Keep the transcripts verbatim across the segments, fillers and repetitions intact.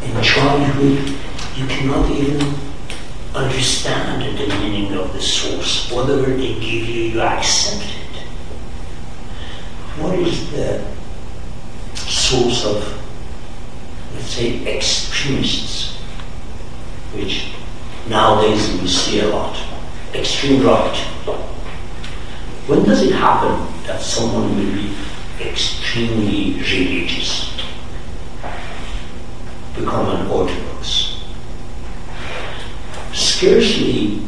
In childhood, you cannot even understand the meaning of the source. Whatever they give you, you accept it. What is the source of, let's say, extremists, which nowadays we see a lot? Extreme right. When does it happen that someone will be extremely religious, become an orthodox? Scarcely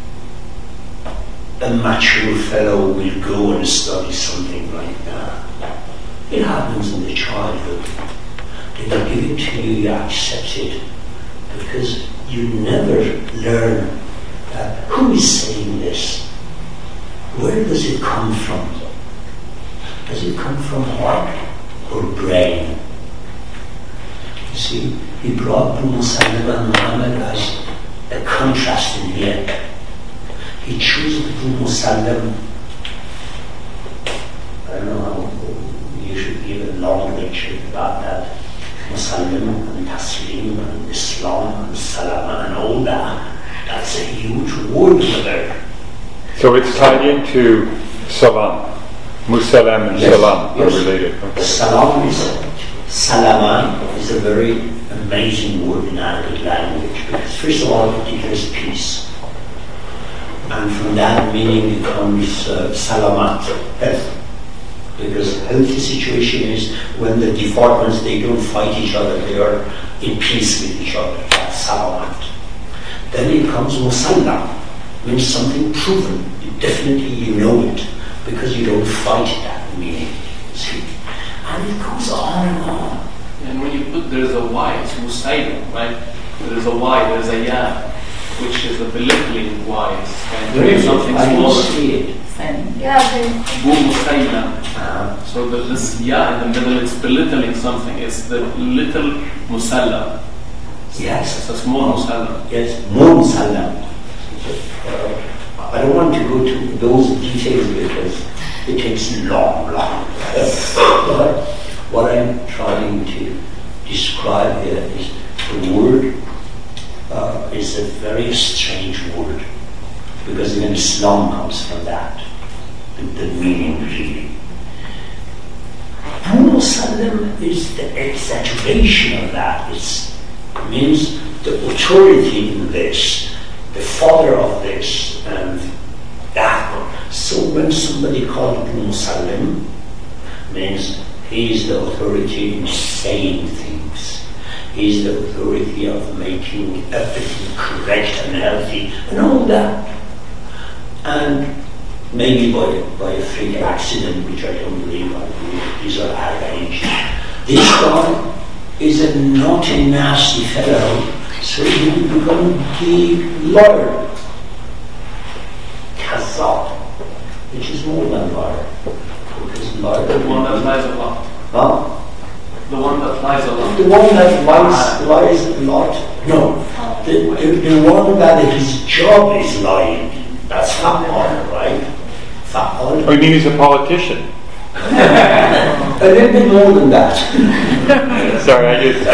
a mature fellow will go and study something like that. It happens in the childhood. They will give it to you, you accept it, because you never learn that who is saying this? Where does it come from? Does it come from heart or brain? You see, he brought Abu Musallab and Muhammad as a contrast in here. He chose Abu Musallab. I don't know how you should give a long lecture about that. Musallab and Taslim and Islam and Salama and all that. That's a huge word there. So it's tied into Salam. Musallam and Yes, Salam yes. are related. Okay. Salam is Salama is a very amazing word in Arabic language, because first of all it declares peace, and from that meaning becomes uh, salamat, health, because healthy situation is when the departments, they don't fight each other, they are in peace with each other. That's salamat. Then it comes musallam, means something proven. You definitely you know it, because you don't fight that meaning. See? And it goes on and on. And when you put there's a Y, it's Musaylam, right? There's a Y, there's a Ya, which is a belittling Y. It's kind of Really? something I smaller. don't see it. Yeah, Bu Musaylam. Uh, So the, this Ya in the middle, it's belittling something. It's the little Musallam. yes. It's a small Musallam. Yes, more musallam. Uh, I don't want to go to those details because it takes long, long. But what I'm trying to describe here is the word uh, is a very strange word, because even Islam comes from that, the, the meaning really. Musallam is the exaggeration of that. It's, it means the authority in this, the father of this, and that one. So when somebody called Musallam, means he is the authority in saying things. He is the authority of making everything correct and healthy and all that. And maybe by, by a freak accident, which I don't believe, I believe these are arranged. This guy is a naughty, nasty fellow, so he will become the lawyer. Kazzab, which is more than lawyer. Because lawyer, The one that lies a lot. huh? The one that lies a lot. The one that lies, lies a lot. No, the, the, the one that his job is lying. That's fa'al, right? Fa'al. Oh, you mean he's a politician? A little bit more than that. Sorry, I just...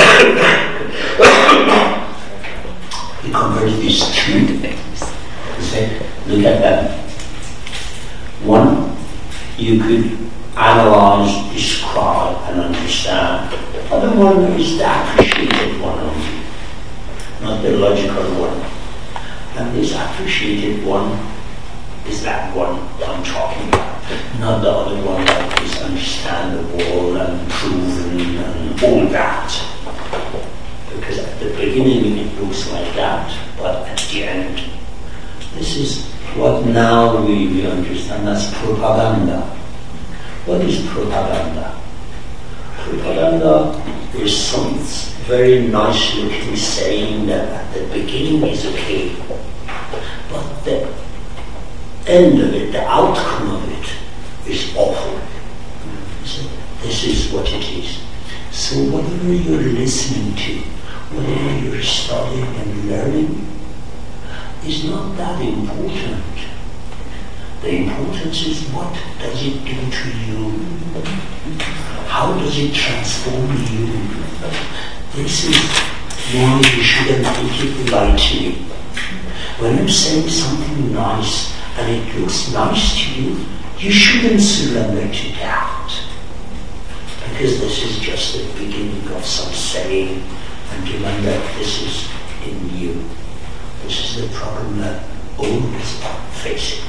He converts these two things. He said, look at them. One, you could analyze, describe, and understand. The other one is the appreciated one only, not the logical one. And this appreciated one is that one I'm talking about, not the other one that is understandable and proven and all that. Because at the beginning it looks like that, but at the end, this is what now we, we understand as propaganda. What is propaganda? Propaganda is some very nice looking saying that at the beginning is okay, but the end of it, the outcome of it, is awful. So this is what it is. So whatever you're listening to, whatever you're studying and learning, is not that important. The importance is what does it do to you? How does it transform you? This is No, you shouldn't take it lightly. When you're saying something nice and it looks nice to you, you shouldn't surrender to that. Because this is just the beginning of some saying, and remember, this is in you. This is the problem that all of us are facing.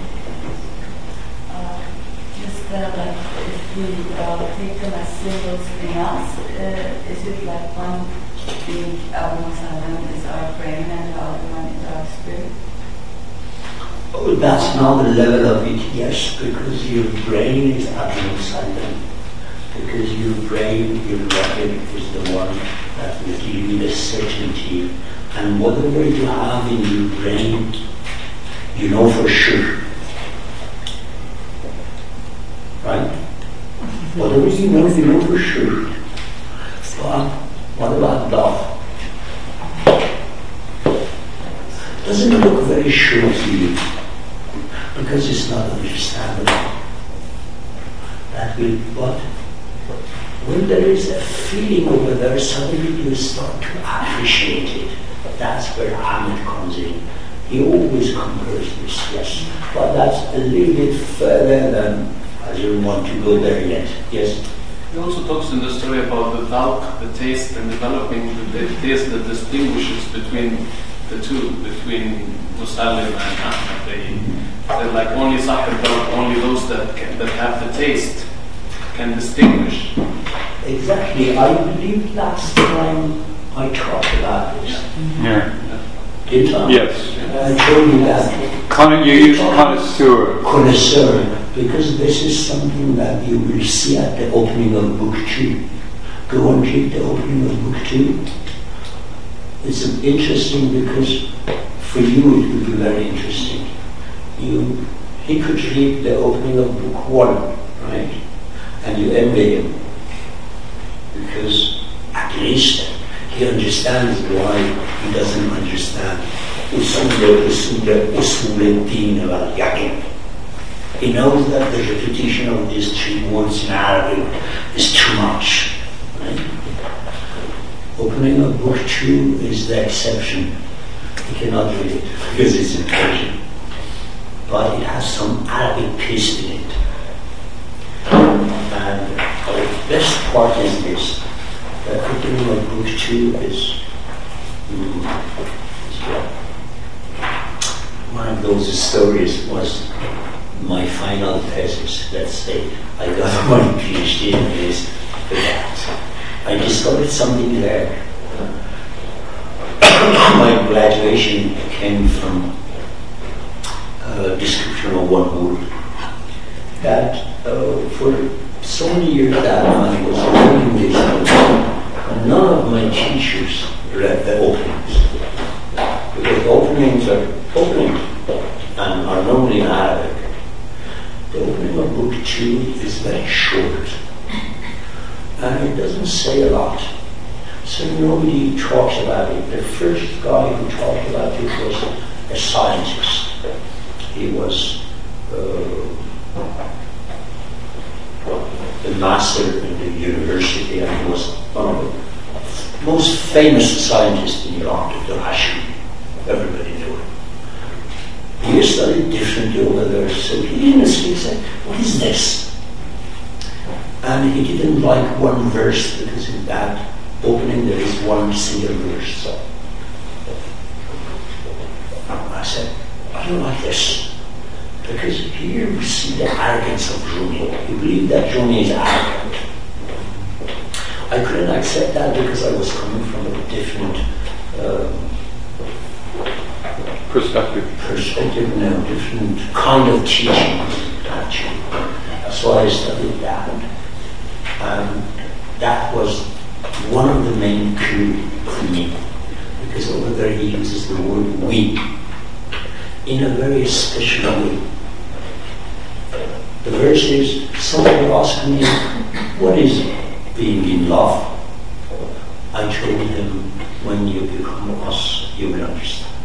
Uh, just uh, like if we uh, take them as symbols in us, uh, is it like one big Al-Musallam is our brain and the other one is our spirit? Oh, that's not the level of it, yes, because your brain is Al-Musallam. Because your brain, your record is the one that will give you the certainty. And whatever you have in your brain, you know for sure. Right? Whatever you know, you know for sure. But what about love? Doesn't look very sure to you because it's not understandable. That will, but when there is a feeling over there, suddenly you start to appreciate it. That's where Ahmed comes in. He always compares this, yes. But that's a little bit further than I don't want to go there yet. Yes? He also talks in the story about the dhawq, the taste, and developing the, the taste that distinguishes between the two, between Musallim and Ahmed. They, they're like only Sahib dhawq, only those that, can, that have the taste can distinguish. Exactly. I believe last time I talked about this. Yeah. Did I? Yes. I told you that. Con- you use connoisseur. Connoisseur, because this is something that you will see at the opening of book two. Go and read the opening of book two. It's interesting because for you it would be very interesting. You, he could read the opening of book one, right? And you envy him. Because at least he understands why he doesn't understand usul usul al-din wal-yaqin. He knows that the repetition of these three words in Arabic is too much. Right? Opening of book two is the exception. He cannot read it because it's in Persian. But it has some Arabic piece in it. And the best part is this. The opening of book two is, mm, is well, one of those stories was my final thesis. Let's say I got my PhD in this for that. I discovered something there. My graduation came from a description of one word that uh, for so many years that I was learning this, and none of my teachers read the openings. Because the openings are openings and are normally in Arabic. The opening of book two is very short. And it doesn't say a lot. So nobody talks about it. The first guy who talked about it was a scientist. He was uh, the master in the university, and he was one of the most famous scientists in Iran, Doctor Hashmi. Everybody knew him. He studied differently over there, so he didn't speak, said, what is this? And he didn't like one verse, because in that opening there is one single verse. So I said, I don't like this. Because here we see the arrogance of Rumi. You believe that Rumi is arrogant. I couldn't accept that because I was coming from a different um, perspective. Perspective, no, different kind of teaching, actually. So I studied that. Um, that was one of the main clues for me, because over there he uses the word we in a very special way. The verse is, somebody asked me, what is being in love? I told him, when you become us, you will understand.